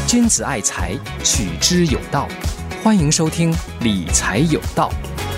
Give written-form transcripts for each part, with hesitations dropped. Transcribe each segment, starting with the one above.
君子爱财，取之有道。欢迎收听理财有道。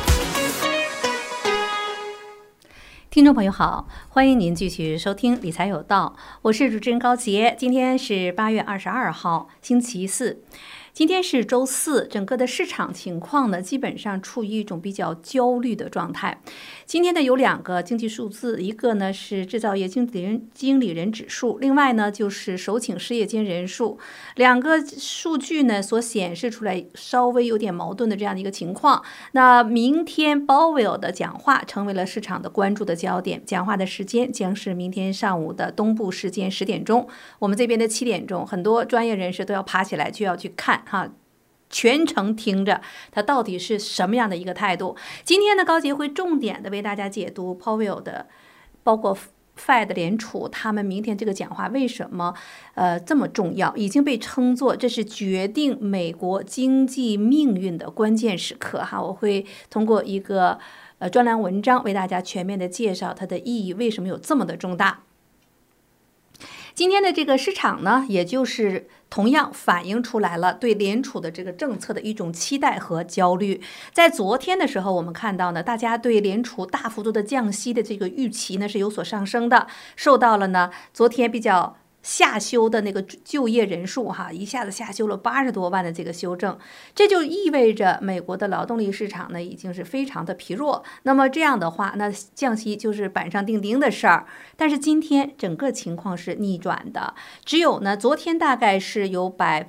听众朋友好，欢迎您继续收听理财有道，我是主持人高杰。今天是8月22号，星期四。今天是周四，整个的市场情况呢，基本上处于一种比较焦虑的状态。今天呢，有2个经济数字，一个呢是制造业经理人指数，另外呢就是首请失业金人数。2个数据呢所显示出来稍微有点矛盾的这样的一个情况。那明天鲍威尔的讲话成为了市场的关注的焦点，讲话的时间将是明天上午的东部时间10点钟，我们这边的7点钟，很多专业人士都要爬起来就要去看全程听着他到底是什么样的一个态度。今天呢，高杰会重点的为大家解读鲍威尔的，包括 Fed 联储他们明天这个讲话为什么这么重要，已经被称作这是决定美国经济命运的关键时刻我会通过一个专栏文章为大家全面的介绍它的意义为什么有这么的重大。今天的这个市场呢，也就是同样反映出来了对联储的这个政策的一种期待和焦虑。在昨天的时候，我们看到呢，大家对联储大幅度的降息的这个预期呢是有所上升的，受到了呢昨天比较下修的那个就业人数一下子下修了80多万的这个修正，这就意味着美国的劳动力市场呢已经是非常的疲弱。那么这样的话，那降息就是板上钉钉的事儿。但是今天整个情况是逆转的，只有呢昨天大概是有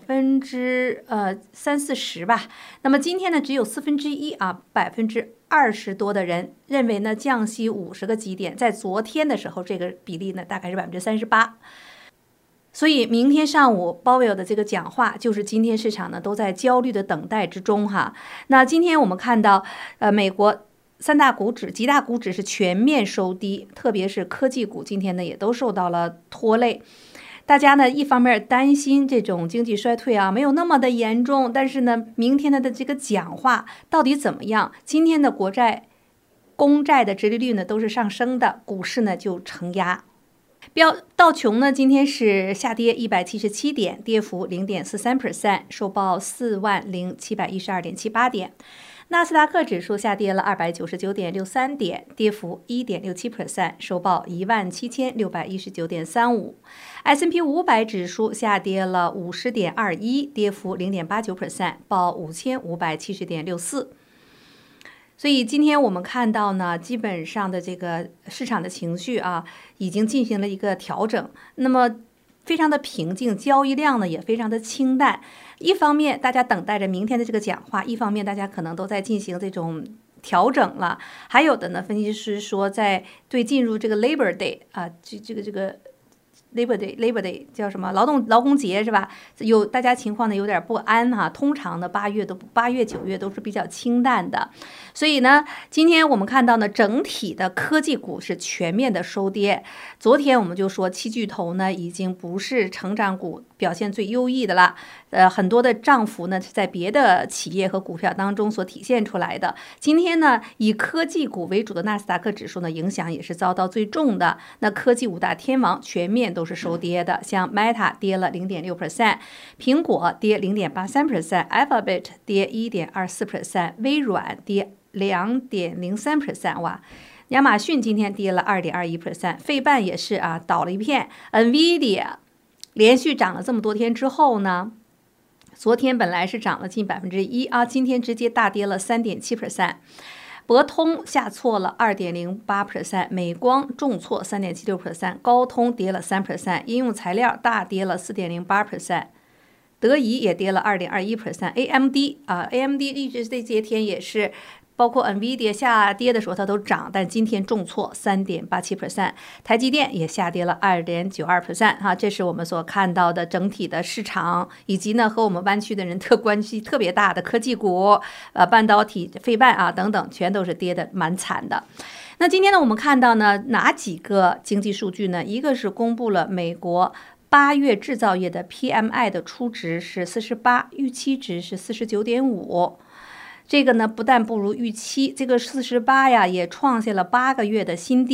30-40%吧，那么今天呢只有1/420%多的人认为呢降息50个基点，在昨天的时候这个比例呢大概是38%。所以明天上午鲍威尔的这个讲话，就是今天市场呢都在焦虑的等待之中那今天我们看到，美国3大股指、几大股指是全面收低，特别是科技股今天呢也都受到了拖累。大家呢一方面担心这种经济衰退没有那么的严重，但是呢明天的这个讲话到底怎么样？今天的国债、公债的殖利率呢都是上升的，股市呢就承压。道琼呢今天是下跌177点，跌幅0.43%，收报40712.78点。纳斯达克指数下跌了299.63点，跌幅1.67%，收报17619.35。S&P 500指数下跌了50.21，跌幅0.89%，报5570.64。所以今天我们看到呢，基本上的这个市场的情绪已经进行了一个调整，那么非常的平静，交易量呢也非常的清淡。一方面大家等待着明天的这个讲话，一方面大家可能都在进行这种调整了。还有的呢，分析师说在对进入这个 Labor Day 这个Labor Day 叫什么？劳工节是吧？有大家情况呢有点不安通常呢8月、9月都是比较清淡的，所以呢，今天我们看到呢，整体的科技股是全面的收跌。昨天我们就说7巨头呢已经不是成长股表现最优异的了，很多的涨幅呢是在别的企业和股票当中所体现出来的。今天呢，以科技股为主的纳斯达克指数呢影响也是遭到最重的。那科技5大天王全面都是收跌的，像 Meta 跌了0.6%， 苹果跌0.83%， Alphabet 跌1.24%， 微软跌2.03%， 哇！亚马逊今天跌了2.21%， 费半也是倒了一片。NVIDIA 连续涨了这么多天之后呢，昨天本来是涨了近1%今天直接大跌了3.7%。博通下挫了2.08%， 美光重挫3.76%， 高通跌了3%， 应用材料大跌了4.08%， 德仪也跌了2.21%， AMD 一直这些天也是包括 NVIDIA 下跌的时候它都涨，但今天重挫 3.87%， 台积电也下跌了 2.92%这是我们所看到的整体的市场，以及呢和我们湾区的人关系特别大的科技股，半导体、费半等等，全都是跌得蛮惨的。那今天呢我们看到呢哪几个经济数据呢？一个是公布了美国8月制造业的 PMI 的初值是48，预期值是49.5。这个呢不但不如预期，这个48也创下了8个月的新低。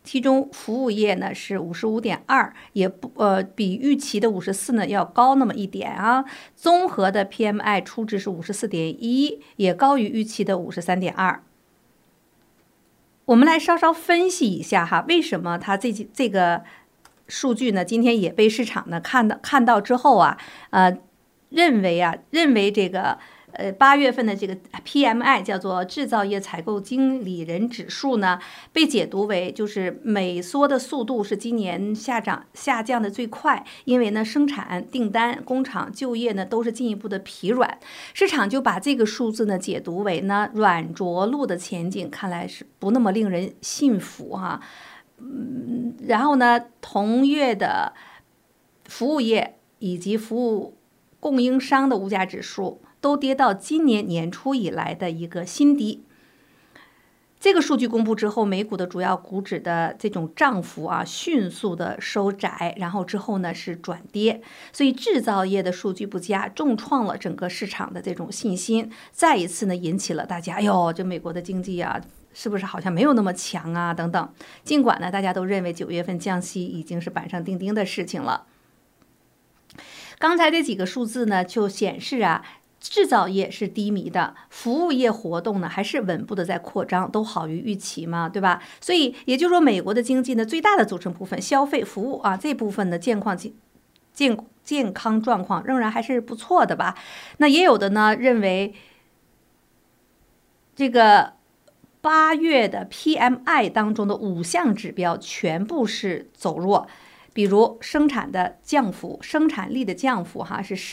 其中服务业呢是55.2，也比预期的54呢要高那么一点啊。综合的 PMI 初值是54.1，也高于预期的53.2。我们来稍稍分析一下哈，为什么它这个数据呢，今天也被市场呢看到之后啊，认为这个8月份的这个 PMI 叫做制造业采购经理人指数呢，被解读为就是萎缩的速度是今年下降的最快，因为呢生产订单、工厂就业呢都是进一步的疲软，市场就把这个数字呢解读为呢软着陆的前景看来是不那么令人信服哈。然后呢，同月的服务业以及服务供应商的物价指数都跌到今年年初以来的一个新低。这个数据公布之后，美股的主要股指的这种涨幅啊，迅速的收窄，然后之后呢是转跌，所以制造业的数据不佳，重创了整个市场的这种信心，再一次呢引起了大家，哎呦，这美国的经济啊，是不是好像没有那么强啊？等等。尽管呢，大家都认为9月份降息已经是板上钉钉的事情了。刚才这几个数字呢，就显示啊，制造业是低迷的，服务业活动呢还是稳步的在扩张，都好于预期嘛，对吧？所以也就是说，美国的经济呢最大的组成部分消费服务啊这部分的健康状况仍然还是不错的吧？那也有的呢认为这个8月的 PMI 当中的5项指标全部是走弱。比如生产的降幅，生产力的降幅哈是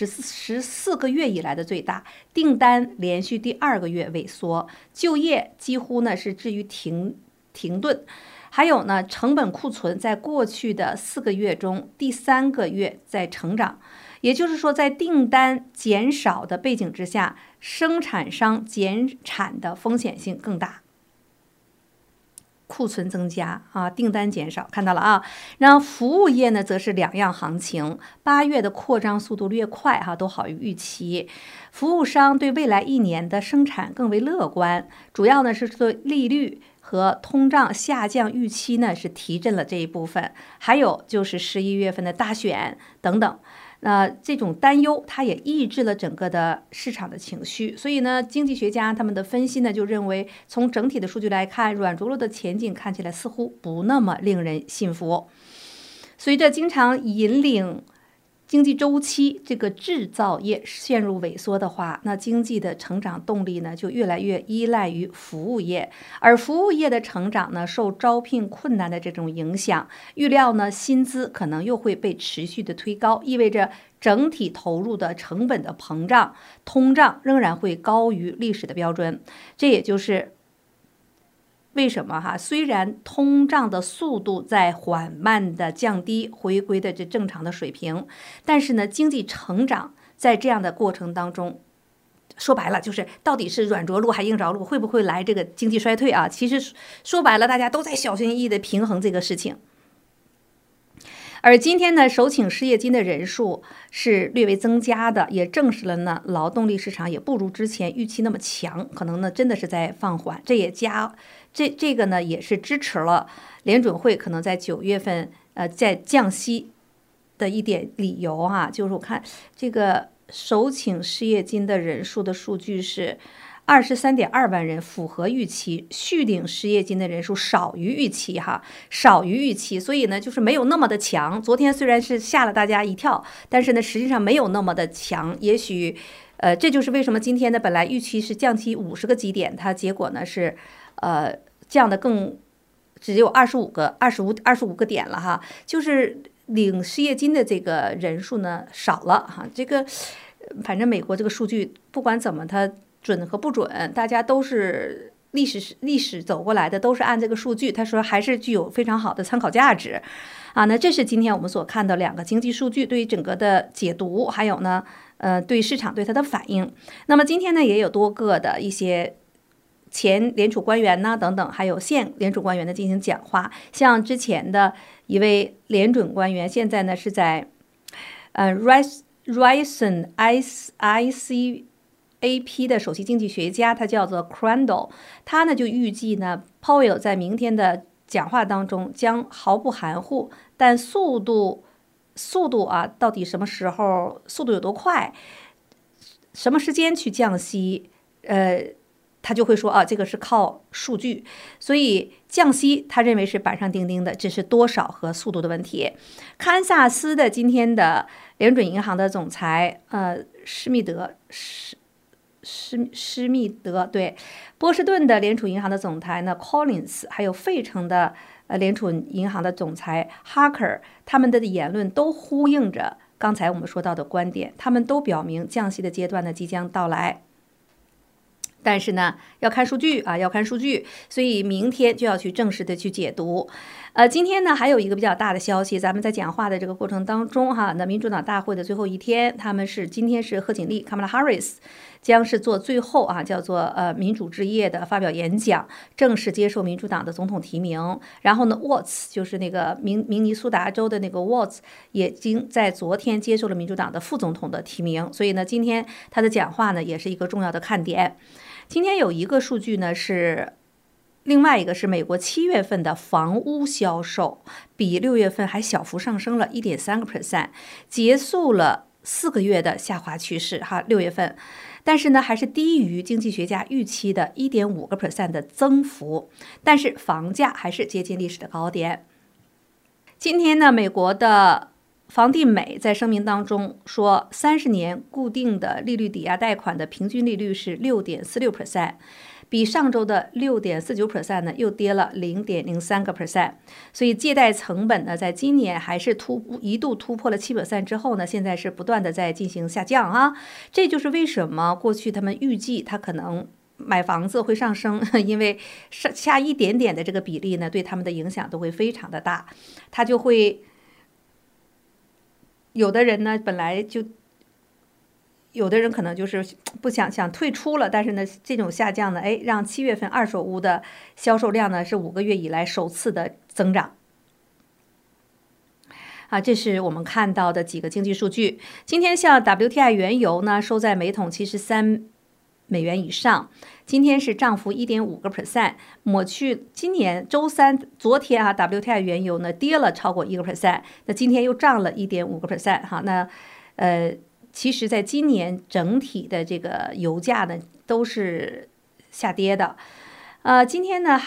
14个月以来的最大，订单连续第2个月萎缩，就业几乎呢是至于停顿，还有呢成本库存在过去的4个月中第3个月在成长，也就是说在订单减少的背景之下，生产商减产的风险性更大。库存增加啊，订单减少，看到了啊。然后服务业呢，则是两样行情。8月的扩张速度略快哈，都好于预期。服务商对未来1年的生产更为乐观，主要呢是对利率和通胀下降预期呢是提振了这一部分。还有就是11月份的大选等等。这种担忧，它也抑制了整个的市场的情绪，所以呢，经济学家他们的分析呢，就认为从整体的数据来看，软着陆的前景看起来似乎不那么令人信服。随着经常引领经济周期这个制造业陷入萎缩的话，那经济的成长动力呢就越来越依赖于服务业，而服务业的成长呢受招聘困难的这种影响，预料呢薪资可能又会被持续的推高，意味着整体投入的成本的膨胀，通胀仍然会高于历史的标准。这也就是为什么哈？虽然通胀的速度在缓慢的降低，回归的这正常的水平，但是呢，经济成长在这样的过程当中，说白了就是到底是软着陆还硬着陆，会不会来这个经济衰退啊？其实说白了，大家都在小心翼翼的平衡这个事情。而今天呢，首请失业金的人数是略微增加的，也证实了呢，劳动力市场也不如之前预期那么强，可能呢真的是在放缓。这个呢也是支持了联准会可能在9月份在降息的一点理由啊，就是我看这个首请失业金的人数的数据是23.2万人，符合预期。续领失业金的人数少于预期哈，少于预期，所以呢就是没有那么的强。昨天虽然是吓了大家一跳，但是呢实际上没有那么的强。也许这就是为什么今天呢本来预期是降息50个基点，它结果呢是降的只有25个点了哈，就是领失业金的这个人数呢少了哈。这个反正美国这个数据不管怎么它准和不准，大家都是历史走过来的，都是按这个数据，他说还是具有非常好的参考价值啊。那这是今天我们所看到2个经济数据对于整个的解读，还有呢对市场对它的反应。那么今天呢也有多个的一些前联储官员呢等等，还有现联储官员的进行讲话。像之前的一位联准官员，现在呢是在Ryerson ICAP 的首席经济学家，他叫做 Crandall， 他呢就预计呢 Powell 在明天的讲话当中将毫不含糊，但速度啊，到底什么时候，速度有多快，什么时间去降息，他就会说啊，这个是靠数据，所以降息他认为是板上钉钉的，只是多少和速度的问题。堪萨斯的今天的联准银行的总裁施密德对，波士顿的联储银行的总裁呢 Collins， 还有费城的联储银行的总裁 Harker， 他们的言论都呼应着刚才我们说到的观点，他们都表明降息的阶段呢即将到来。但是呢，要看数据啊，要看数据，所以明天就要去正式的去解读。今天呢还有一个比较大的消息，咱们在讲话的这个过程当中哈，那民主党大会的最后一天，今天是贺锦丽 Kamala Harris 将是做最后啊，叫做民主之夜的发表演讲，正式接受民主党的总统提名。然后呢 Watts 就是那个明尼苏达州的那个 Watts 也已经在昨天接受了民主党的副总统的提名，所以呢今天他的讲话呢也是一个重要的看点。今天有一个数据呢是，另外一个是美国7月份的房屋销售比6月份还小幅上升了 1.3%， 结束了4个月的下滑趋势哈，6月份，但是呢还是低于经济学家预期的 1.5% 的增幅，但是房价还是接近历史的高点。今天呢，美国的房地美在声明当中说，30年固定的利率抵押贷款的平均利率是 6.46%， 比上周的 6.49% 呢又跌了 0.03%， 所以借贷成本呢在今年还是一度突破了 7% 之后呢，现在是不断的在进行下降啊。这就是为什么过去他们预计他可能买房子会上升，因为下一点点的这个比例呢对他们的影响都会非常的大，他就会有的人呢，本来就有的人可能就是不想退出了，但是呢，这种下降呢，让7月份二手屋的销售量呢是5个月以来首次的增长。这是我们看到的几个经济数据。今天像 WTI 原油呢，收在每桶73美元以上，今天是涨幅 1.5%， 抹去今年周三昨天WTI 原油呢跌了超过 1%， 那今天又涨了 1.5% 哈。那其实在今年整体的这个油价呢都是下跌的。今天呢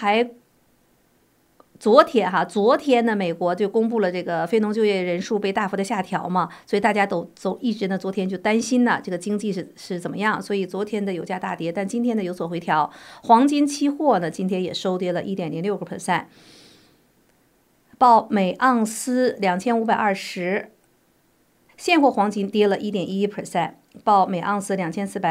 昨天呢，美国就公布了这个非农就业人数被大幅的下调嘛，所以大家都一直呢，昨天就担心呢，这个经济是怎么样，所以昨天的油价大跌，但今天呢有所回调。黄金期货呢今天也收跌了 1.06%， 报每盎司2520，现货黄金跌了 1.11%， 报每盎司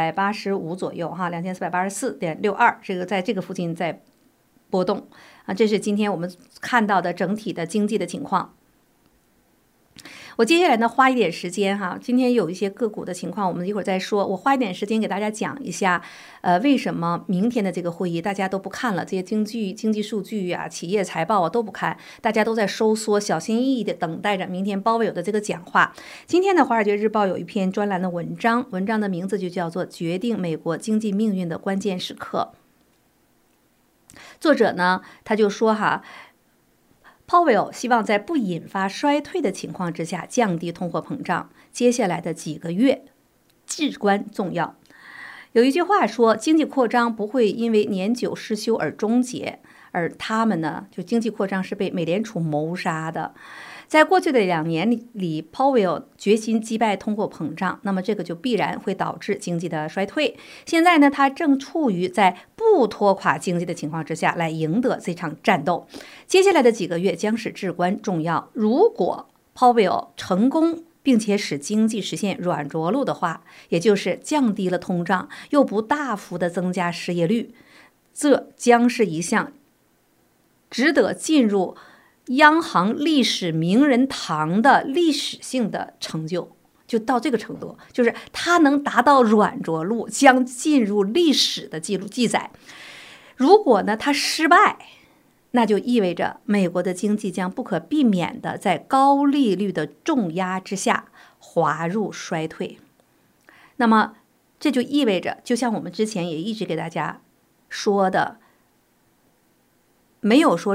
2485左右哈，2484.62，这个在这个附近在波动这是今天我们看到的整体的经济的情况。我接下来呢花一点时间今天有一些个股的情况，我们一会儿再说。我花一点时间给大家讲一下，为什么明天的这个会议大家都不看了，这些经济数据企业财报都不看，大家都在收缩，小心翼翼的等待着明天鲍威尔的这个讲话。今天的《华尔街日报》有一篇专栏的文章的名字就叫做《决定美国经济命运的关键时刻》。作者呢，他就说鲍威尔希望在不引发衰退的情况之下降低通货膨胀，接下来的几个月至关重要。有一句话说，经济扩张不会因为年久失修而终结，而他们呢，就经济扩张是被美联储谋杀的。在过去的2年里，鲍威尔决心击败通货膨胀，那么这个就必然会导致经济的衰退。现在呢，他正处于在不拖垮经济的情况之下来赢得这场战斗。接下来的几个月将是至关重要。如果鲍威尔成功并且使经济实现软着陆的话，也就是降低了通胀，又不大幅的增加失业率，这将是一项值得进入央行历史名人堂的历史性的成就。就到这个程度，就是它能达到软着陆，将进入历史的记载。如果呢它失败，那就意味着美国的经济将不可避免的在高利率的重压之下滑入衰退。那么这就意味着，就像我们之前也一直给大家说的，没有说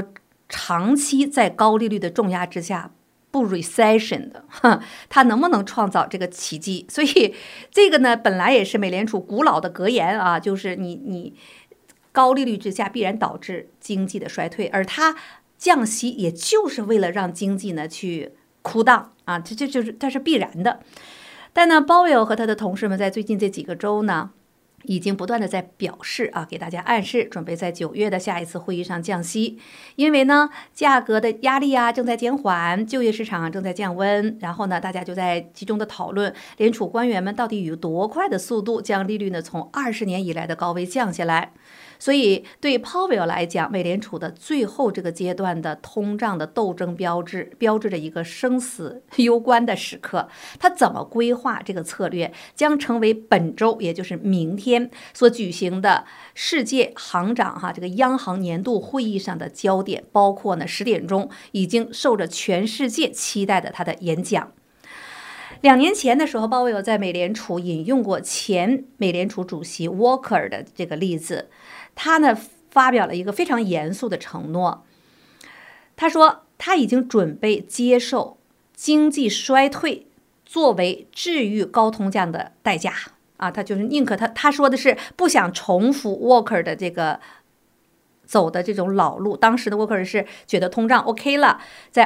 长期在高利率的重压之下不 recession 的，它能不能创造这个奇迹？所以这个呢，本来也是美联储古老的格言啊，就是你高利率之下必然导致经济的衰退，而它降息也就是为了让经济呢去cool down啊，这是必然的。但呢，鲍威尔和他的同事们在最近这几个周呢，已经不断的在表示啊，给大家暗示，准备在9月的下一次会议上降息。因为呢，价格的压力啊正在减缓，就业市场正在降温，然后呢，大家就在集中的讨论联储官员们到底以多快的速度将利率呢从20年以来的高位降下来。所以对鲍威尔来讲，美联储的最后这个阶段的通胀的斗争标志着一个生死攸关的时刻。他怎么规划这个策略，将成为本周，也就是明天所举行的世界行长这个央行年度会议上的焦点，包括呢10点钟已经受着全世界期待的他的演讲。2年前的时候，鲍威尔在美联储引用过前美联储主席 Walker 的这个例子。他呢发表了一个非常严肃的承诺，他说他已经准备接受经济衰退作为治愈高通胀的代价啊，他就是宁可他说的是不想重复 Walker 的这个走的这种老路。当时的 Walker 是觉得通胀 OK 了，在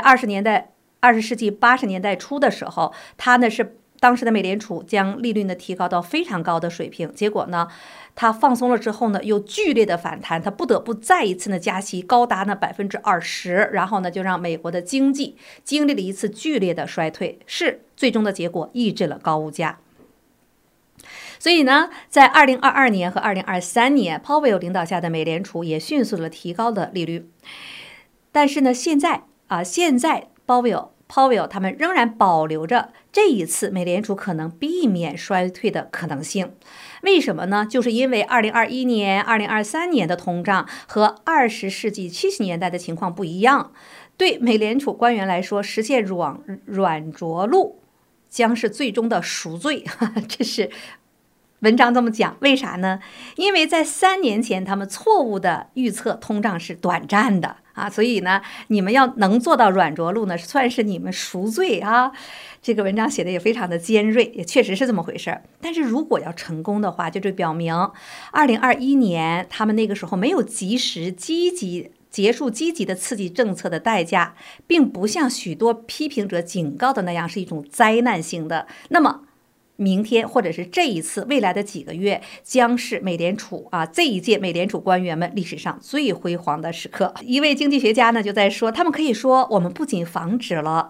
20世纪80年代初的时候，他呢是当时的美联储将利率呢提高到非常高的水平，结果呢它放松了之后呢又剧烈的反弹，它不得不再一次呢加息，高达呢20%，然后呢就让美国的经济经历了一次剧烈的衰退，是最终的结果抑制了高物价。所以呢，在2022年和2023年，鲍威尔领导下的美联储也迅速的提高了利率。但是呢，现在鲍威尔他们仍然保留着这一次美联储可能避免衰退的可能性。为什么呢？就是因为2021年、2023年的通胀和20世纪70年代的情况不一样。对美联储官员来说，实现软着陆将是最终的赎罪，这是文章这么讲。为啥呢？因为在3年前他们错误的预测通胀是短暂的啊，所以呢，你们要能做到软着陆呢，算是你们赎罪啊。这个文章写的也非常的尖锐，也确实是这么回事。但是如果要成功的话，就表明2021年他们那个时候没有及时结束积极的刺激政策的代价，并不像许多批评者警告的那样是一种灾难性的。那么明天或者是这一次未来的几个月，将是美联储这一届美联储官员们历史上最辉煌的时刻。一位经济学家呢就在说，他们可以说，我们不仅防止了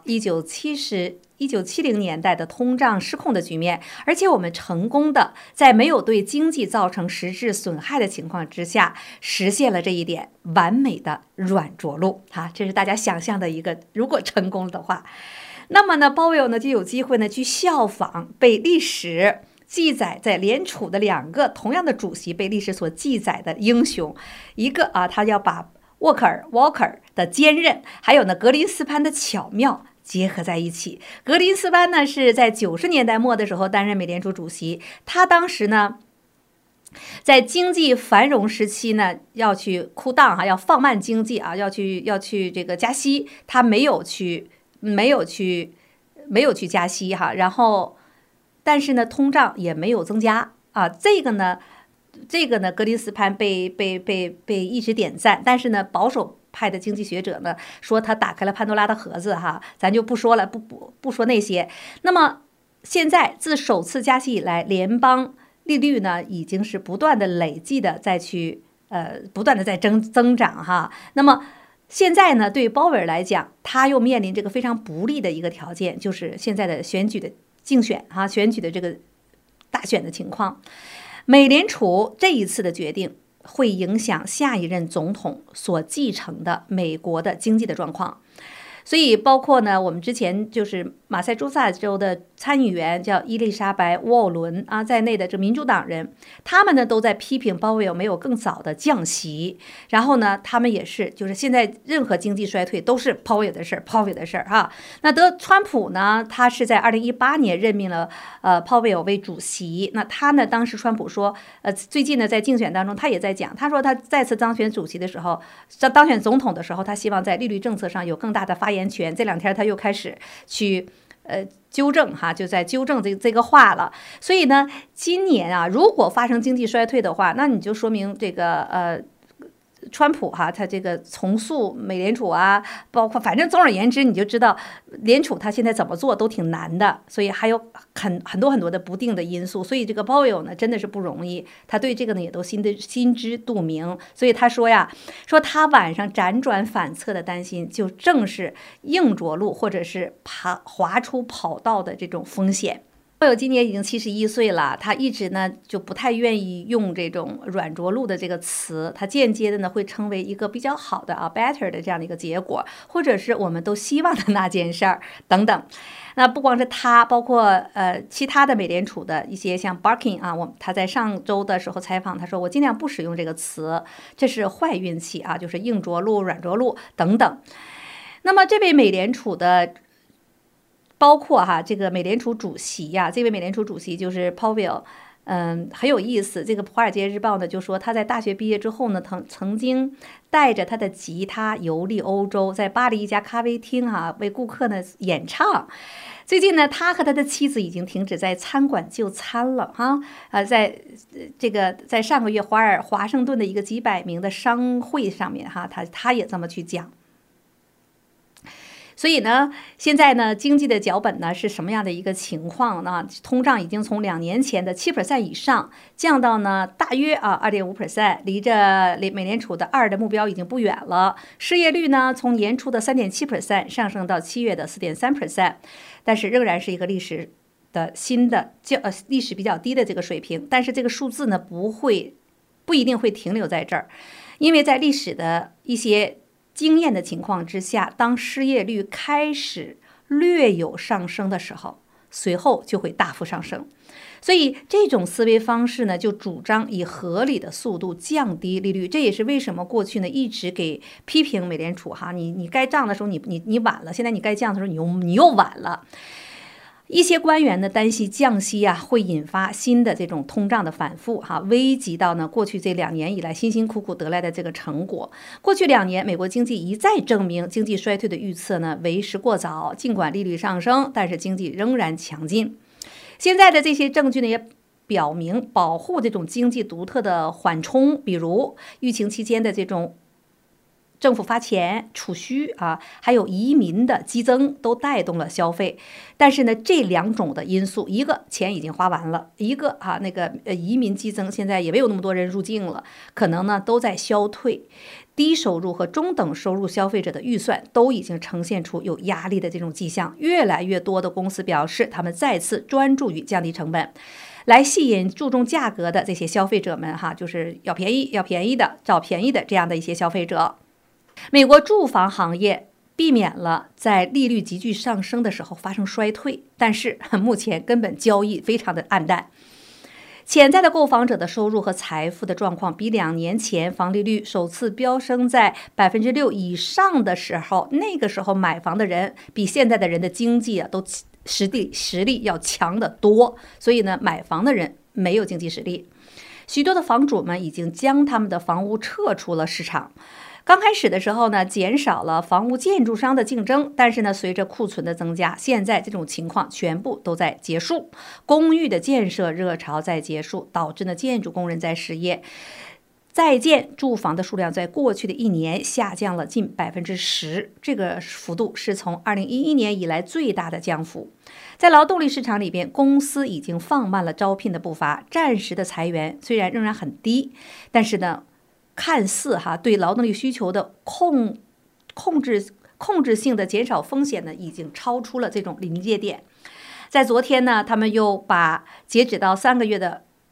1970年代的通胀失控的局面，而且我们成功的在没有对经济造成实质损害的情况之下，实现了这一点完美的软着陆这是大家想象的一个，如果成功的话，那么呢，鲍威尔呢就有机会呢去效仿被历史记载在联储的2个同样的主席被历史所记载的英雄，一个他要把沃克尔的坚韧，还有呢格林斯潘的巧妙结合在一起。格林斯潘呢是在90年代末的时候担任美联储主席，他当时呢在经济繁荣时期呢要去cool down要放慢经济要去这个加息，他没有去加息然后但是呢通胀也没有增加这个呢格林斯潘被一直点赞，但是呢保守派的经济学者呢说他打开了潘多拉的盒子咱就不说了，不说那些。那么现在自首次加息以来，联邦利率呢已经是不断的累计的不断的在增长那么现在呢，对鲍威尔来讲，他又面临这个非常不利的一个条件，就是现在的选举的竞选选举的这个大选的情况。美联储这一次的决定会影响下一任总统所继承的美国的经济的状况。所以包括呢，我们之前就是马萨诸塞州的参议员叫伊丽莎白·沃伦啊在内的这民主党人，他们呢都在批评鲍威尔没有更早的降息。然后呢，他们也是就是现在任何经济衰退都是鲍威尔的事儿，鲍威尔的事儿哈。那川普呢，他是在2018年任命了鲍威尔为主席。那他呢，当时川普说，最近呢在竞选当中他也在讲，他说他再次当选主席的时候，当选总统的时候，他希望在利率政策上有更大的发言权。这2天他又开始去纠正哈，就在纠正这个话了。所以呢，今年啊，如果发生经济衰退的话，那你就说明这个川普哈，他这个重塑美联储啊，包括反正总而言之，你就知道联储他现在怎么做都挺难的，所以还有很多的不定的因素。所以这个鲍威尔呢真的是不容易，他对这个呢也都心知肚明。所以他说呀，说他晚上辗转反侧的担心，就正是硬着陆或者是滑出跑道的这种风险。鲍威尔今年已经71岁了，他一直呢就不太愿意用这种软着陆的这个词，他间接的呢会称为一个比较好的better 的这样的一个结果，或者是我们都希望的那件事儿等等。那不光是他，包括其他的美联储的一些像 Barkin 啊，他在上周的时候采访，他说我尽量不使用这个词，这是坏运气啊，就是硬着陆、软着陆等等。那么这位美联储的包括这个美联储主席呀，这位美联储主席就是鲍威尔，很有意思。这个《华尔街日报》呢就说他在大学毕业之后呢，曾经带着他的吉他游历欧洲，在巴黎一家咖啡厅为顾客呢演唱。最近呢，他和他的妻子已经停止在餐馆就餐了在上个月华盛顿的一个几百名的商会上面他也这么去讲。所以呢，现在呢，经济的脚本呢是什么样的一个情况呢？通胀已经从2年前的7% 以上降到呢大约2.5%，离着美联储的2的目标已经不远了。失业率呢从年初的3.7% 上升到7月的4.3%，但是仍然是一个历史比较低的这个水平。但是这个数字呢不一定会停留在这儿，因为在历史的一些经验的情况之下，当失业率开始略有上升的时候，随后就会大幅上升。所以这种思维方式呢，就主张以合理的速度降低利率。这也是为什么过去呢一直给批评美联储你该降的时候你晚了，现在你该降的时候你又晚了。一些官员呢担心降息会引发新的这种通胀的反复危及到呢过去这2年以来辛辛苦苦得来的这个成果。过去2年美国经济一再证明经济衰退的预测呢为时过早，尽管利率上升，但是经济仍然强劲。现在的这些证据呢也表明保护这种经济独特的缓冲，比如疫情期间的这种政府发钱、储蓄还有移民的激增都带动了消费。但是呢，这2种的因素，一个钱已经花完了，一个那个移民激增，现在也没有那么多人入境了，可能呢都在消退。低收入和中等收入消费者的预算都已经呈现出有压力的这种迹象。越来越多的公司表示，他们再次专注于降低成本，来吸引注重价格的这些消费者们就是要便宜的，找便宜的这样的一些消费者。美国住房行业避免了在利率急剧上升的时候发生衰退，但是目前根本交易非常的暗淡。潜在的购房者的收入和财富的状况比2年前房利率首次飙升在6%以上的时候，那个时候买房的人比现在的人的经济都实力要强得多。所以呢，买房的人没有经济实力，许多的房主们已经将他们的房屋撤出了市场。刚开始的时候呢，减少了房屋建筑商的竞争，但是呢，随着库存的增加，现在这种情况全部都在结束。公寓的建设热潮在结束，导致呢建筑工人在失业。在建住房的数量在过去的1年下降了近10%，这个幅度是从2011年以来最大的降幅。在劳动力市场里边，公司已经放慢了招聘的步伐，暂时的裁员虽然仍然很低，但是呢，看似对劳动力需求的控制性的减少风险呢，已经超出了这种临界点。在昨天呢，他们又把截止到3个月的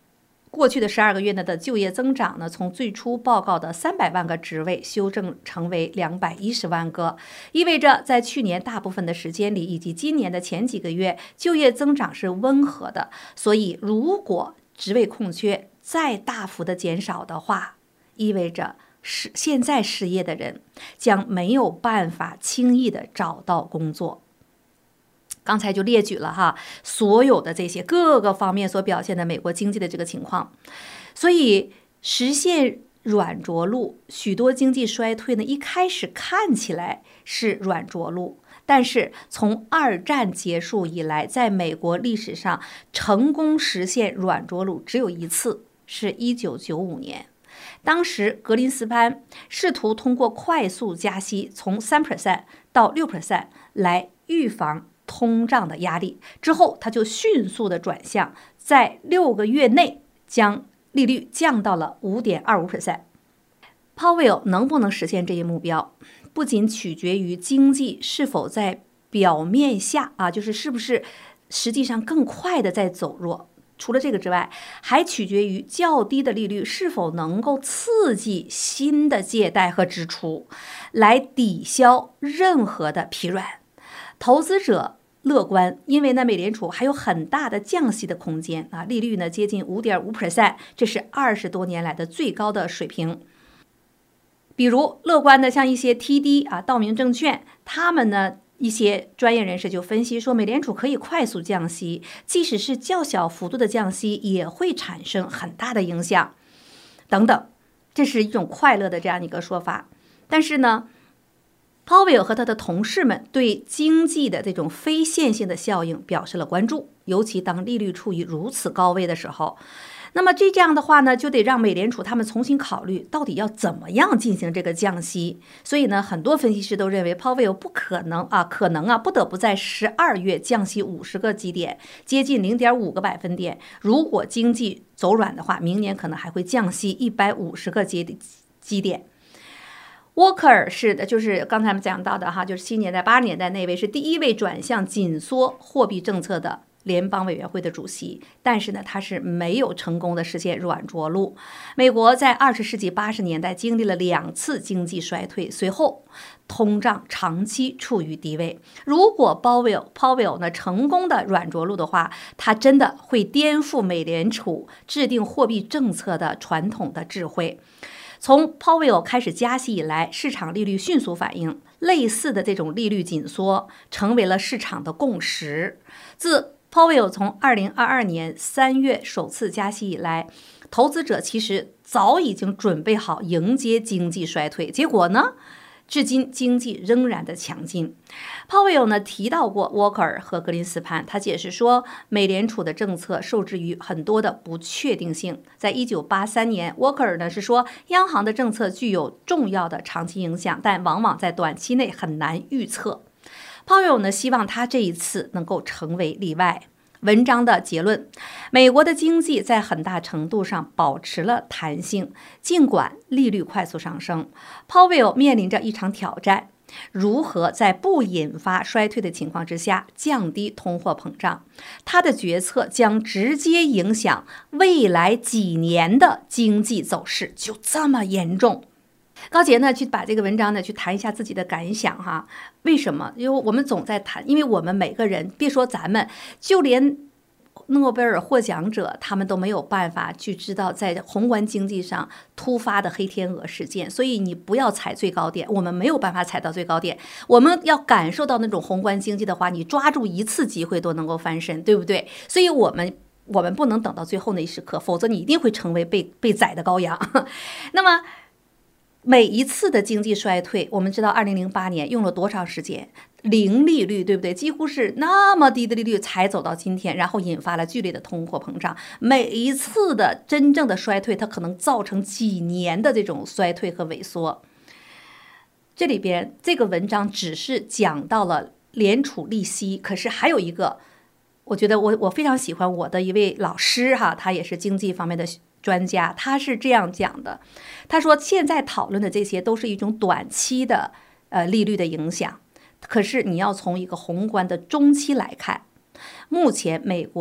过去的12个月呢的就业增长呢，从最初报告的300万个职位修正成为210万个，意味着在去年大部分的时间里，以及今年的前几个月，就业增长是温和的。所以，如果职位空缺再大幅的减少的话，意味着现在失业的人将没有办法轻易的找到工作。刚才就列举了哈，所有的这些各个方面所表现的美国经济的这个情况，所以实现软着陆，许多经济衰退呢，一开始看起来是软着陆，但是从2战结束以来，在美国历史上成功实现软着陆只有一次，是1995年。当时格林斯潘试图通过快速加息，从3% 到6% 来预防通胀的压力，之后他就迅速的转向，在6个月内将利率降到了 5.25%。鲍威尔能不能实现这一目标，不仅取决于经济是否在表面下就是是不是实际上更快的在走弱，除了这个之外，还取决于较低的利率是否能够刺激新的借贷和支出，来抵消任何的疲软。投资者乐观，因为呢，美联储还有很大的降息的空间利率呢接近 5.5%， 这是20多年来的最高的水平。比如乐观的像一些 TD 道明证券，他们呢一些专业人士就分析说，美联储可以快速降息，即使是较小幅度的降息也会产生很大的影响等等，这是一种快乐的这样一个说法。但是呢，鲍威尔和他的同事们对经济的这种非线性的效应表示了关注，尤其当利率处于如此高位的时候。那么这样的话呢，就得让美联储他们重新考虑到底要怎么样进行这个降息。所以呢，很多分析师都认为鲍威尔不可能不得不在12月降息50个基点，接近 0.5个百分点。如果经济走软的话，明年可能还会降息150个基点。沃克尔就是刚才我们讲到的就是70年代80年代那位是第一位转向紧缩货币政策的联邦委员会的主席，但是呢，他是没有成功的实现软着陆。美国在20世纪80年代经历了2次经济衰退，随后通胀长期处于低位。如果鲍威尔呢成功的软着陆的话，他真的会颠覆美联储制定货币政策的传统的智慧。从鲍威尔开始加息以来，市场利率迅速反应，类似的这种利率紧缩成为了市场的共识。自鲍威尔从2022年3月首次加息以来，投资者其实早已经准备好迎接经济衰退，结果呢，至今经济仍然的强劲。鲍威尔呢提到过沃克尔和格林斯潘，他解释说，美联储的政策受制于很多的不确定性。在1983年，沃克尔呢是说，央行的政策具有重要的长期影响，但往往在短期内很难预测。鲍威尔呢希望他这一次能够成为例外。文章的结论，美国的经济在很大程度上保持了弹性，尽管利率快速上升。鲍威尔面临着一场挑战，如何在不引发衰退的情况之下降低通货膨胀。他的决策将直接影响未来几年的经济走势，就这么严重。高杰呢去把这个文章呢去谈一下自己的感想为什么？因为我们总在谈，因为我们每个人，别说咱们，就连诺贝尔获奖者他们都没有办法去知道在宏观经济上突发的黑天鹅事件，所以你不要踩最高点，我们没有办法踩到最高点。我们要感受到那种宏观经济的话，你抓住一次机会都能够翻身，对不对？所以我们不能等到最后那一时刻，否则你一定会成为被宰的羔羊。那么每一次的经济衰退，我们知道2008年用了多长时间，零利率，对不对？几乎是那么低的利率才走到今天，然后引发了剧烈的通货膨胀。每一次的真正的衰退，它可能造成几年的这种衰退和萎缩。这里边这个文章只是讲到了联储利息，可是还有一个，我觉得我非常喜欢我的一位老师他也是经济方面的专家，他是这样讲的，他说现在讨论的这些都是一种短期的利率的影响，可是你要从一个宏观的中期来看，目前美国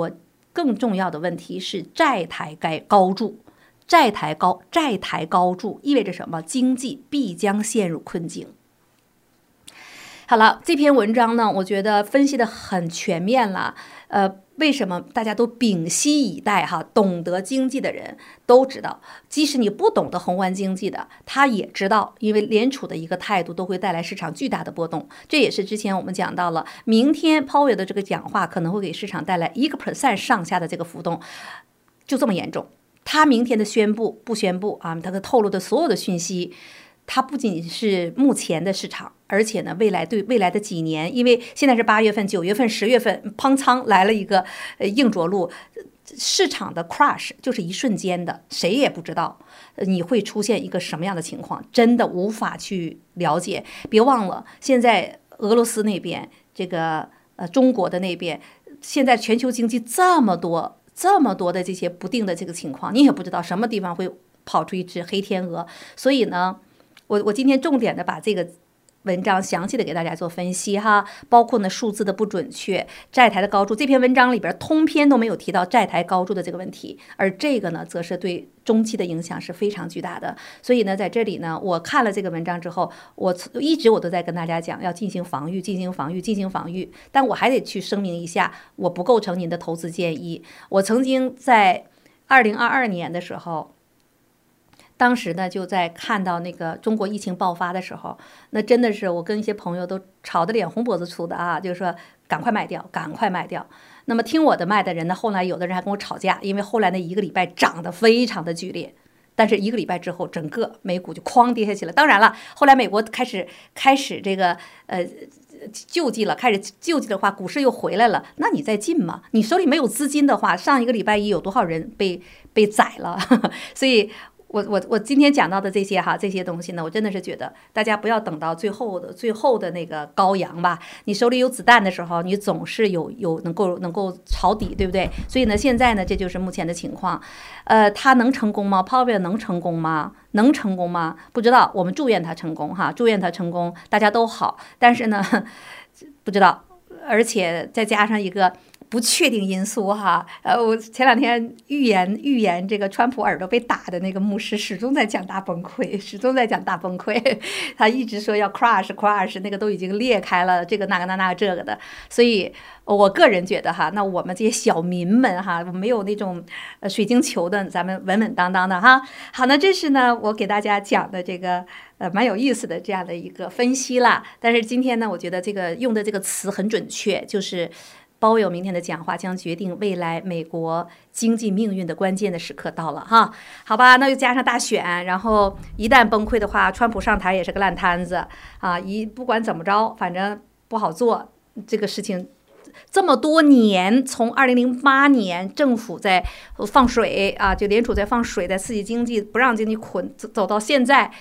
更重要的问题是债台高筑。债台高筑意味着什么？经济必将陷入困境。好了，这篇文章呢，我觉得分析的很全面了。为什么大家都屏息以待哈？懂得经济的人都知道，即使你不懂得宏观经济的，他也知道，因为联储的一个态度都会带来市场巨大的波动。这也是之前我们讲到了，明天鲍威尔的这个讲话可能会给市场带来1% 上下的这个浮动，就这么严重。他明天的宣布不宣布啊？他透露的所有的讯息，它不仅是目前的市场，而且呢，未来的几年，因为现在是8月份、9月份、10月份，砰仓来了一个硬着陆，市场的 crash 就是一瞬间的，谁也不知道你会出现一个什么样的情况，真的无法去了解。别忘了，现在俄罗斯那边，这个中国的那边，现在全球经济这么多的这些不定的这个情况，你也不知道什么地方会跑出一只黑天鹅。所以呢，我今天重点的把这个文章详细的给大家做分析哈，包括呢数字的不准确，债台的高筑。这篇文章里边通篇都没有提到债台高筑的这个问题，而这个呢，则是对中期的影响是非常巨大的。所以呢，在这里呢，我看了这个文章之后，我一直都在跟大家讲要进行防御，但我还得去声明一下，我不构成您的投资建议。我曾经在2022年的时候。当时呢，就在看到那个中国疫情爆发的时候，那真的是我跟一些朋友都吵得脸红脖子粗的啊，就是说赶快卖掉。那么听我的卖的人呢，后来有的人还跟我吵架，因为后来那1个礼拜涨得非常的剧烈，但是1个礼拜之后，整个美股就哐跌下去了。当然了，后来美国开始这个救济了，的话，股市又回来了。那你再进吗？你手里没有资金的话，上1个礼拜1有多少人被宰了？所以。我今天讲到的这些东西呢，我真的是觉得大家不要等到最后的那个羔羊吧。你手里有子弹的时候，你总是有能够抄底，对不对？所以呢，现在呢，这就是目前的情况。他能成功吗？鲍威尔能成功吗？不知道。我们祝愿他成功哈，祝愿他成功，大家都好。但是呢，不知道，而且再加上一个。不确定因素哈，我前2天预言这个川普耳朵被打的那个牧师始终在讲大崩溃，他一直说要 crash， 那个都已经裂开了，这个那个这个的，所以我个人觉得哈，那我们这些小民们哈，没有那种水晶球的，咱们稳稳当当的哈。好，那这是呢我给大家讲的这个蛮有意思的这样的一个分析啦。但是今天呢，我觉得这个用的这个词很准确，就是。鲍威尔明天的讲话将决定未来美国经济命运的关键的时刻到了哈，好吧，那又加上大选，然后一旦崩溃的话，川普上台也是个烂摊子啊！不管怎么着，反正不好做。这个事情这么多年，从2008年政府在放水啊，就联储在放水，在刺激经济，不让经济走到现在。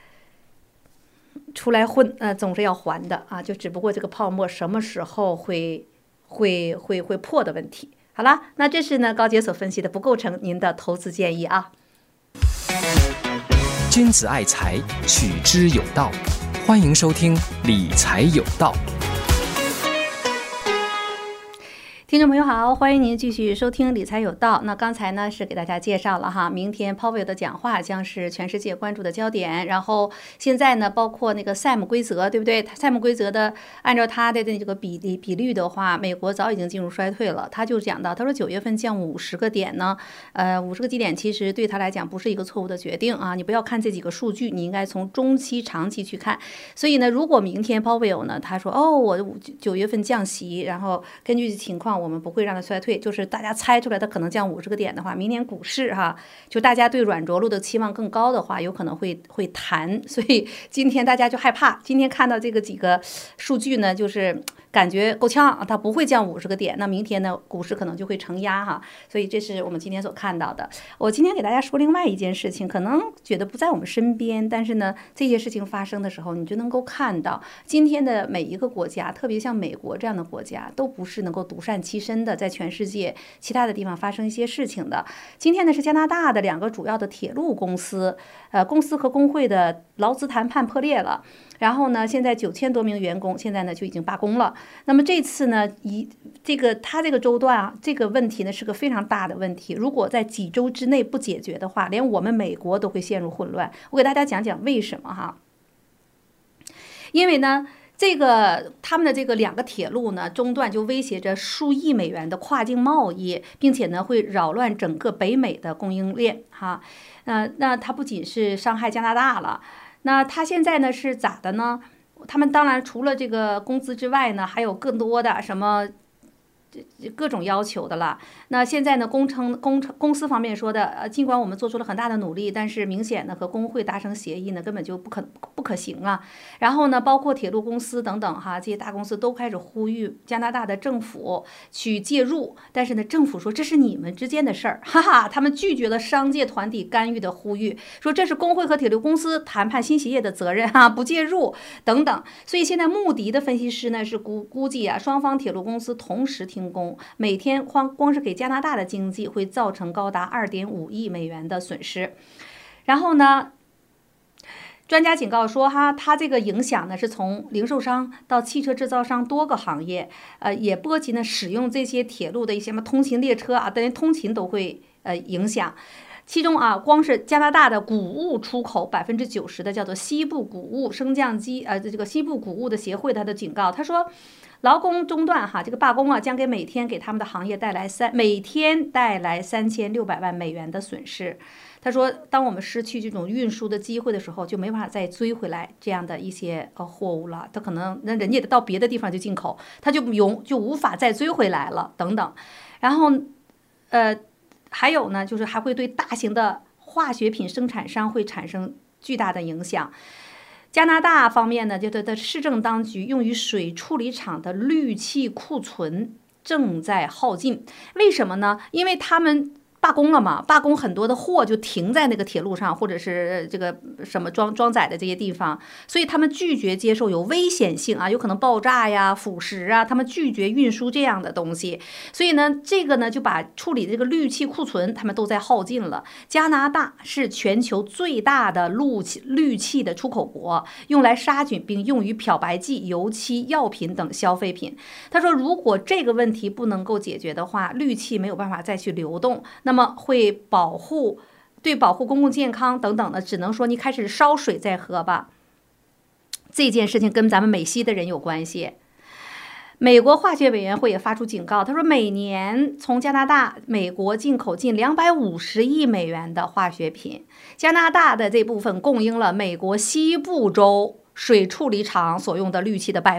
出来混，总是要还的啊，就只不过这个泡沫什么时候会破的问题。好了，那这是呢高姐所分析的，不构成您的投资建议啊。 君子爱财，取之有道。欢迎收听理财有道。 听众朋友好，欢迎您继续收听理财有道。那刚才呢是给大家介绍了哈，明天鲍威尔的讲话将是全世界关注的焦点。然后现在呢，包括那个赛姆规则，对不对？赛姆规则的按照他的这个比率的话，美国早已经进入衰退了。他就讲到，他说9月份降50个点呢，50个基点其实对他来讲不是一个错误的决定啊。你不要看这几个数据，你应该从中期、长期去看。所以呢，如果明天鲍威尔呢，他说我9月份降息，然后根据情况。我们不会让它衰退，就是大家猜出来它可能降50个点的话，明年股市哈，就大家对软着陆的期望更高的话，有可能会弹，所以今天大家就害怕。今天看到这个几个数据呢，就是感觉够呛，它不会降50个点，那明天呢，股市可能就会承压哈，所以这是我们今天所看到的。我今天给大家说另外一件事情，可能觉得不在我们身边，但是呢，这些事情发生的时候，你就能够看到今天的每一个国家，特别像美国这样的国家，都不是能够独善其身的，在全世界其他的地方发生一些事情的。今天呢是加拿大的2个主要的铁路公司，公司和工会的劳资谈判破裂了，然后呢，现在9000多名员工现在呢就已经罢工了。 那么这次呢，它这个周段啊，这个问题呢是个非常大的问题。如果在几周之内不解决的话，连我们美国都会陷入混乱。我给大家讲讲为什么哈。因为呢，他们的这个2个铁路呢中断，就威胁着数亿美元的跨境贸易，并且呢会扰乱整个北美的供应链哈。那它不仅是伤害加拿大了，那它现在呢是咋的呢？他们当然除了这个工资之外呢，还有更多的什么各种要求的了。那现在呢，公司方面说的，尽管我们做出了很大的努力，但是明显呢和工会达成协议呢根本就不可行啊。然后呢，包括铁路公司等等哈，这些大公司都开始呼吁加拿大的政府去介入，但是呢，政府说这是你们之间的事儿，哈哈，他们拒绝了商界团体干预的呼吁，说这是工会和铁路公司谈判新协议的责任哈，不介入等等。所以现在穆迪的分析师呢是估计啊，双方铁路公司同时停工，每天光是给加拿大的经济会造成高达2.5亿美元的损失。然后呢，专家警告说哈，它这个影响呢是从零售商到汽车制造商多个行业，也波及呢使用这些铁路的一些什么通勤列车啊，等于通勤都会影响。其中啊，光是加拿大的谷物出口90%的叫做西部谷物升降机，这个西部谷物的协会它的警告，他说，劳工中断哈，这个罢工啊，将每天给他们的行业每天带来3600万美元的损失。他说，当我们失去这种运输的机会的时候，就没办法再追回来这样的一些货物了。他可能那人家到别的地方就进口，他就无法再追回来了等等。然后还有呢，就是还会对大型的化学品生产商会产生巨大的影响。加拿大方面呢，就的市政当局用于水处理厂的氯气库存正在耗尽。为什么呢？因为他们罢工了嘛，罢工很多的货就停在那个铁路上，或者是这个什么装载的这些地方，所以他们拒绝接受有危险性啊，有可能爆炸呀、腐蚀啊，他们拒绝运输这样的东西。所以呢，这个呢就把处理这个氯气库存，他们都在耗尽了。加拿大是全球最大的氯气的出口国，用来杀菌并用于漂白剂、油漆、药品等消费品。他说，如果这个问题不能够解决的话，氯气没有办法再去流动。那么会保护公共健康等等的，只能说你开始烧水再喝吧。这件事情跟咱们美西的人有关系。美国化学委员会也发出警告，他说每年从加拿大、美国进口近250亿美元的化学品，加拿大的这部分供应了美国西部州水处理厂所用的氯气的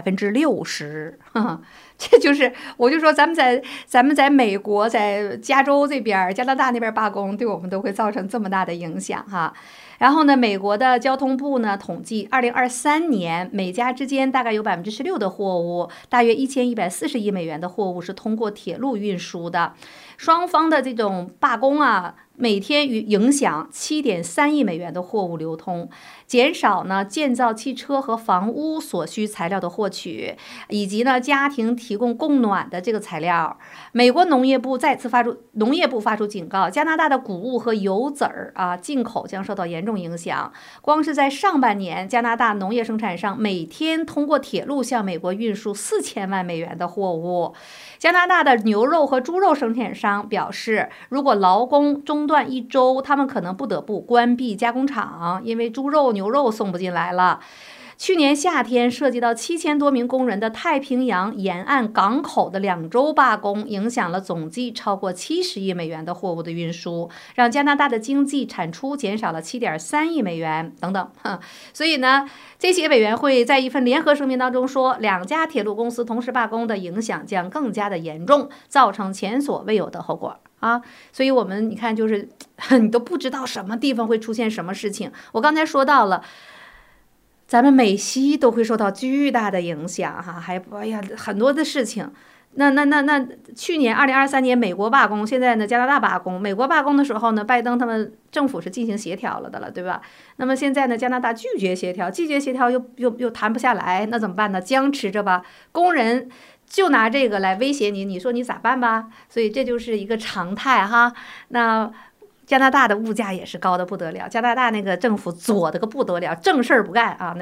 60%。这就是，我就说咱们在美国，在加州这边、加拿大那边罢工，对我们都会造成这么大的影响哈。然后呢，美国的交通部呢统计，2023年美加之间大概有16%的货物，大约1140亿美元的货物是通过铁路运输的。双方的这种罢工啊，每天影响7.3亿美元的货物流通，减少呢建造汽车和房屋所需材料的获取，以及呢家庭提供供暖的这个材料。美国农业部发出警告，加拿大的谷物和油籽啊进口将受到严重影响。光是在上半年，加拿大农业生产商每天通过铁路向美国运输4000万美元的货物。加拿大的牛肉和猪肉生产商表示，如果劳工中断1周，他们可能不得不关闭加工厂，因为猪肉、牛肉送不进来了。去年夏天，涉及到7000多名工人的太平洋沿岸港口的2周罢工，影响了总计超过70亿美元的货物的运输，让加拿大的经济产出减少了7.3亿美元等等。所以呢，这些委员会在一份联合声明当中说，2家铁路公司同时罢工的影响将更加的严重，造成前所未有的后果。所以我们你看，就是你都不知道什么地方会出现什么事情。我刚才说到了，咱们美西都会受到巨大的影响哈，很多的事情。那去年2023年美国罢工，现在呢加拿大罢工。美国罢工的时候呢，拜登他们政府是进行协调了的了，对吧？那么现在呢，加拿大拒绝协调又谈不下来，那怎么办呢？僵持着吧，工人就拿这个来威胁你，你说你咋办吧？所以这就是一个常态哈。那加拿大的物价也是高的不得了，加拿大那个政府左的个不得了，正事儿不干啊，那个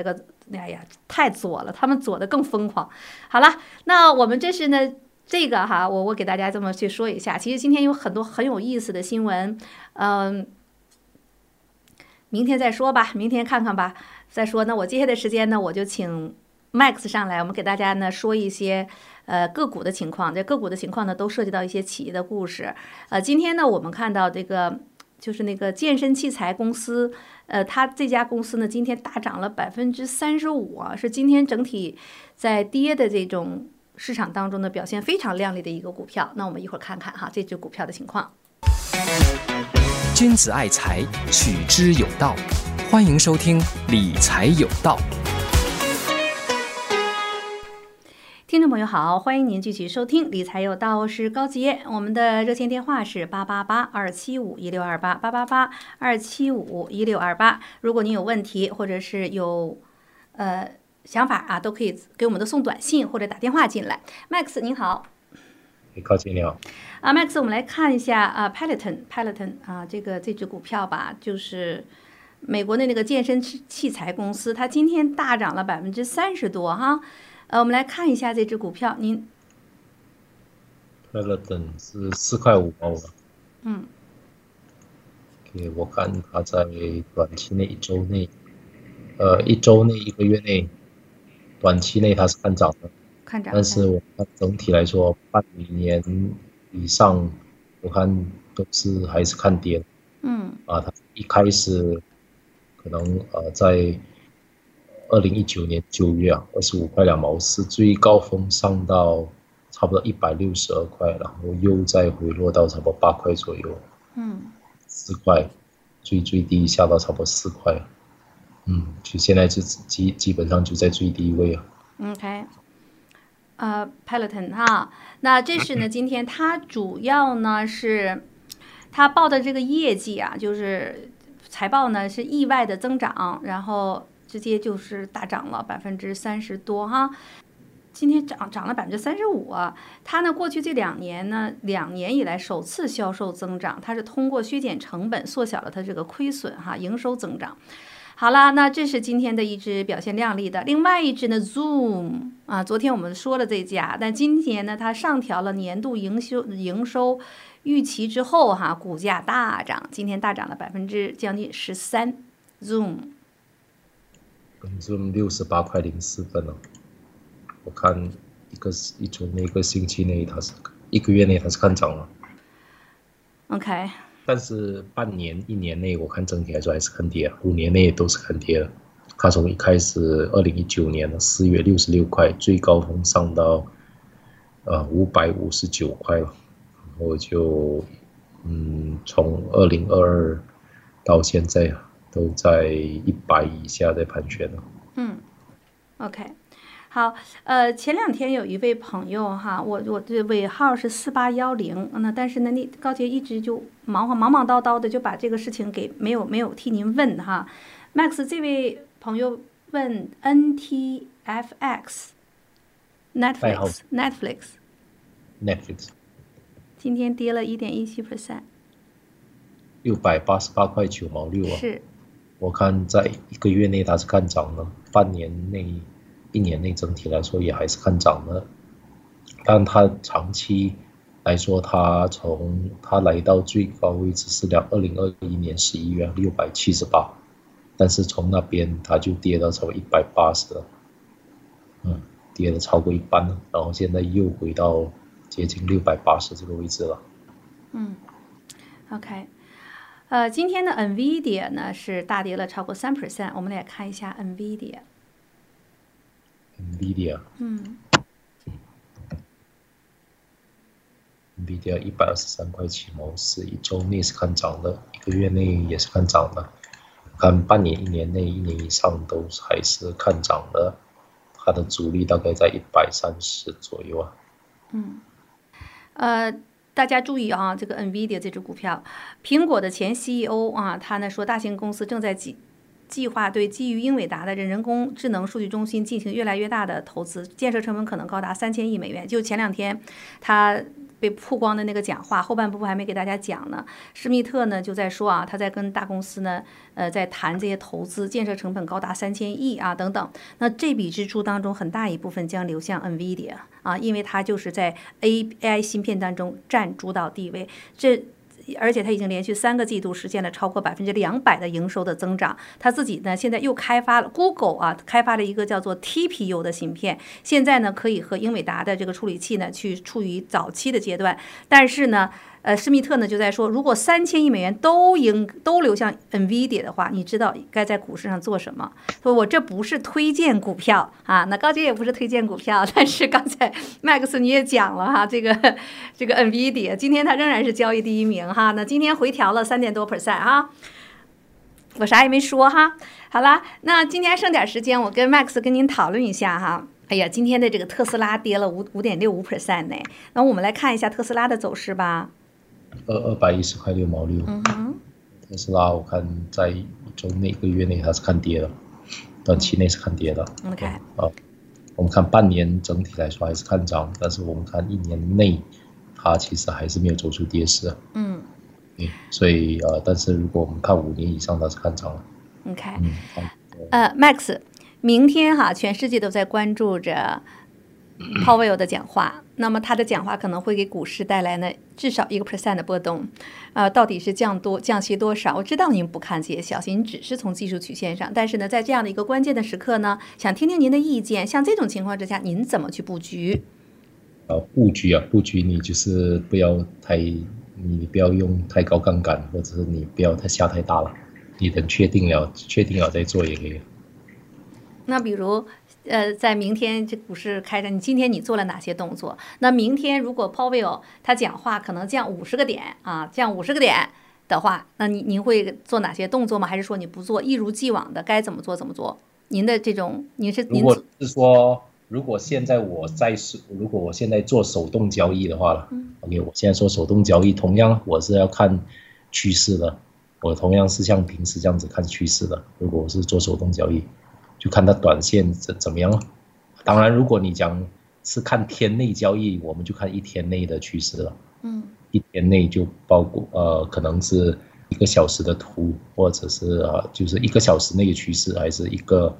哎呀，太左了，他们左的更疯狂。好了，那我们这是呢。这个哈，我给大家这么去说一下。其实今天有很多很有意思的新闻，明天再说吧，明天看看吧，再说。那我接下来的时间呢，我就请 Max 上来，我们给大家呢说一些个股的情况。这个股的情况呢，都涉及到一些企业的故事。今天呢，我们看到这个就是那个健身器材公司，它这家公司呢，今天大涨了35%，是今天整体在跌的这种市场当中的表现非常亮丽的一个股票。那我们一会儿看看哈这只股票的情况。 君子爱财，取之有道。欢迎收听理财有道。 听众朋友好，欢迎您继续收听理财有道，我是高杰。我们的热线电话是888-275-1628，888-275-1628。如果您有问题或者是有想法啊，都可以给我们的送短信或者打电话进来。Max 您好。 高姐你好。 Max， 我们来看一下Peloton 啊，这只股票吧，就是美国的那个健身器材公司，它今天大涨了30%多哈。我们来看一下这只股票，您 Peloton 是4块5毛吧？我看它在短期内1周内1个月内，短期内它是看涨的，但是我看整体来说，半年以上，我看都是还是看跌。它一开始可能在2019年9月25块2毛4，最高峰上到差不多162块，然后又再回落到差不多8块左右。4块，最低下到差不多4块。就现在就基本上就在最低位啊。 OK， Peloton 哈，那这是呢，今天它主要呢是它报的这个业绩啊，就是财报呢是意外的增长，然后直接就是大涨了30%多哈。今天涨了35%啊！它呢过去这2年呢，2年以来首次销售增长，它是通过削减成本缩小了它这个亏损哈，营收增长。好啦，那这是今天的一只表现亮丽的。另外一只呢 ，Zoom 啊，昨天我们说了这家，但今天呢它上调了年度营收预期之后哈，股价大涨，今天大涨了将近13%。Zoom 68块04分了。我看一周内1个星期内它是1个月内它是看涨了。 OK。 但是半年、1年内，我看整体来说还是看跌，5年内都是看跌的。它从一开始2019年4月66块，最高峰上到559块了，然后就从2022到现在都在100以下在盘旋了。 OK。好，前2天有一位朋友哈，我的尾号是4810，那但是呢，高杰一直就忙叨叨的就把这个事情给没有替您问哈。Max 这位朋友问 NTFX Netflix 今天跌了1.17%， 688块9毛6啊。 是， 我看在1个月内它是看涨了，半年内、1年内整体来说也还是看涨的，但它长期来说，它来到最高位置是2021年11月678，但是从那边它就跌到超过180了，跌了超过1半了，然后现在又回到接近680这个位置了。 OK， 今天的 NVIDIA 呢是大跌了超过3%，我们来看一下 NVIDIA 123块7毛4，一周内是看涨的，1个月内也是看涨的，看半年、1年内、1年以上都还是看涨的，它的阻力大概在130左右啊。 大家注意啊，这个 NVIDIA 这只股票，苹果的前 CEO 啊，他呢说大型公司正在计划对基于英伟达的人工智能数据中心进行越来越大的投资，建设成本可能高达3000亿美元。就前2天，他被曝光的那个讲话，后半部分还没给大家讲呢。施密特呢就在说啊，他在跟大公司呢，在谈这些投资，建设成本高达3000亿啊等等。那这笔支出当中很大一部分将流向 NVIDIA 啊，因为它就是在 AI 芯片当中占主导地位。而且它已经连续3个季度实现了超过200%的营收的增长。它自己呢现在又开发了 Google 啊，开发了一个叫做 TPU 的芯片，现在呢可以和英伟达的这个处理器呢去处于早期的阶段。但是呢，施密特呢就在说，如果3000亿美元都流向 NVIDIA 的话，你知道该在股市上做什么？说我这不是推荐股票啊，那高杰也不是推荐股票，但是刚才 Max 你也讲了哈，这个 NVIDIA 今天它仍然是交易第1名哈，那今天回调了3.多%哈，我啥也没说哈。好了，那今天还剩点时间，我跟 Max 跟您讨论一下哈。哎呀，今天的这个特斯拉跌了5.65% 呢，那我们来看一下特斯拉的走势吧。 210块6毛6。特斯拉我看在1周内、1个月内它是看跌的，短期内是看跌的。 OK。 我们看半年整体来说还是看涨，但是我们看1年内，它其实还是没有走出跌势。所以但是如果我们看5年以上，它是看涨了。 OK。Max， 明天哈，全世界都在关注着Powell 的讲话，那么他的讲话可能会给股市带来呢至少1% 的波动，到底是降息多少？我知道您不看这些消息，您只是从技术曲线上，但是呢，在这样的一个关键的时刻呢，想听听您的意见。像这种情况之下，您怎么去布局？ 布局你就是不要用太高杠杆，或者是你不要下太大了，你等确定了再做也可以。 那比如在明天这股市开着，今天你做了哪些动作？那明天如果 Powell 他讲话可能降50个点啊，降50个点的话，那您会做哪些动作吗？还是说你不做，一如既往的该怎么做怎么做？您的这种如果是说，如果现在做手动交易的话了，OK， 我现在做手动交易，同样我是要看趋势的，我同样是像平时这样子看趋势的。如果我是做手动交易，就看它短线怎么样了。当然，如果你讲是看天内交易，我们就看1天内的趋势了。1天内就包括可能是1个小时的图，或者是就是1个小时内的趋势，还是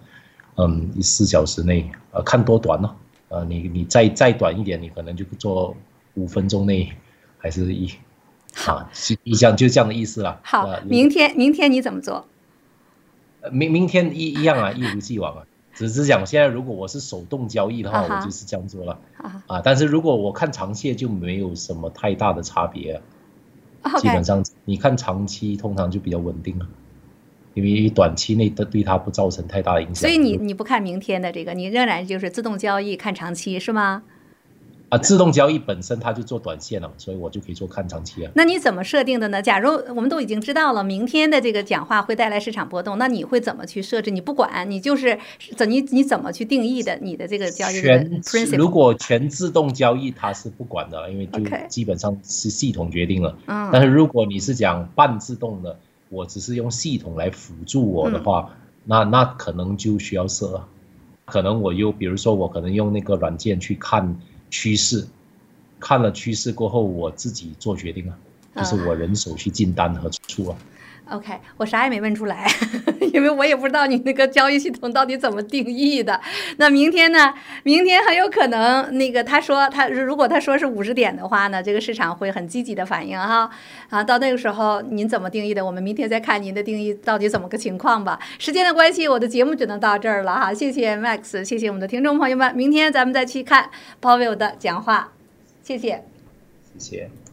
4小时内看多短呢？你再短一点，你可能就做5分钟内，还是就这样的意思了。 好，明天你怎么做？ 明天一样啊，一如既往啊。只是讲现在如果我是手动交易的话，我就是这样做了但是如果我看长线就没有什么太大的差别基本上你看长期通常就比较稳定了，因为短期内对它不造成太大的影响。 所以你不看明天的这个，你仍然就是自动交易看长期是吗？ 自动交易本身它就做短线了，所以我就可以做看长期啊。 那你怎么设定的呢？假如我们都已经知道了明天的这个讲话会带来市场波动，那你会怎么去设置？你不管，你就是你怎么去定义的你的这个交易的 principle？ 如果全自动交易它是不管的，因为就基本上是系统决定了。但是如果你是讲半自动的，我只是用系统来辅助我的话，那可能就需要设。可能比如说我可能用那个软件去看趋势，看了趋势过后，我自己做决定就是我人手去进单和出 OK， 我啥也没问出来，因为我也不知道你那个交易系统到底怎么定义的。那明天呢？明天很有可能那个如果他说是50点的话呢，这个市场会很积极的反应到那个时候您怎么定义的？我们明天再看您的定义到底怎么个情况吧。时间的关系，我的节目只能到这儿了谢谢 Max， 谢谢我们的听众朋友们，明天咱们再去看 Powell 的讲话，谢谢。 谢谢。